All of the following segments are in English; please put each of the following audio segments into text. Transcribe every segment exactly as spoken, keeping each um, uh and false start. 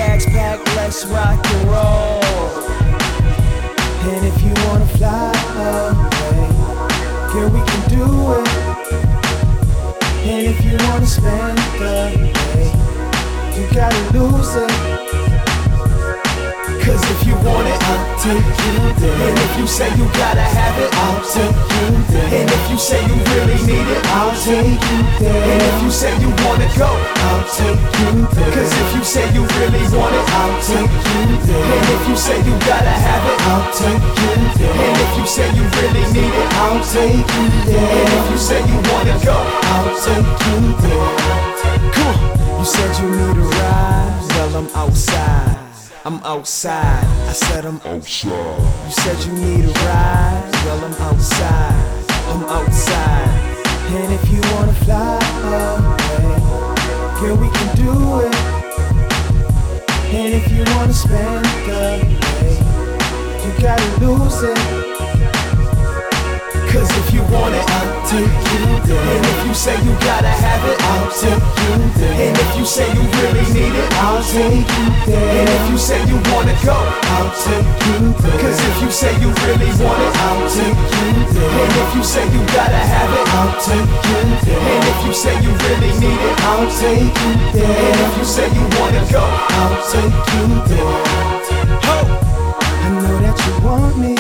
bags packed, let's rock and roll. And if you wanna fly away, girl, we can do it. And if you wanna spend the day, you gotta lose it. Cause if you want it, I'll take you there. And if you say you gotta have it, I'll take you there. And if you say you really need it, I'll take you there. And if you say you wanna go, I'll take you there. Cause if you say you really want it, I'll take you there. And if you say you gotta have it, I'll take you there. And if you say you really need it, I'll take you there. And if you say you wanna go, I'll take you there. Come on. You said you need a ride, well I'm outside. I'm outside, I said I'm outside. You said you need a ride, well I'm outside. I'm outside. And if you wanna fly away, girl, we can do it. And if you wanna spend the day, you gotta lose it. Cause if you want it, I'll take you there. And if you say you gotta have it, I'll take you there. And if you say you really need it, I'll take you there. And if you say you wanna go, I'll take you there. Cause if you say you really want it, I'll take you there. And if you say you gotta have it, I'll take you there. And if you say you really need it, I'll take you there. And if you say you wanna go, I'll take you there. Ho! I know that you want me,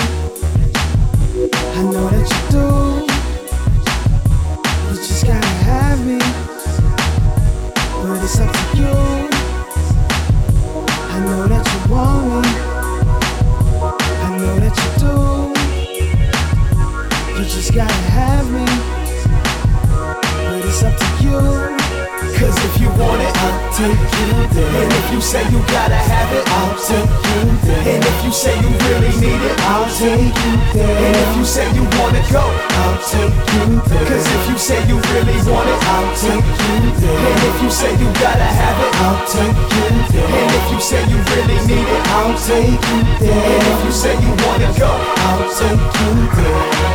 I know that you do. You just gotta have me, but it's up to you. I know that you want me, I know that you do. You just gotta have me, but it's up to you. Cause if you want it, I'll take you there. And if you say you gotta have it, I'll take you there. And if you say you really need it, I'll take you there. And if you say you wanna go, I'll take you there. Cause if you say you really want it, I'll take you there. And if you say you gotta have it, I'll take you there. And if you say you really need it, I'll take you there. And if you say you wanna go, I'll take you there.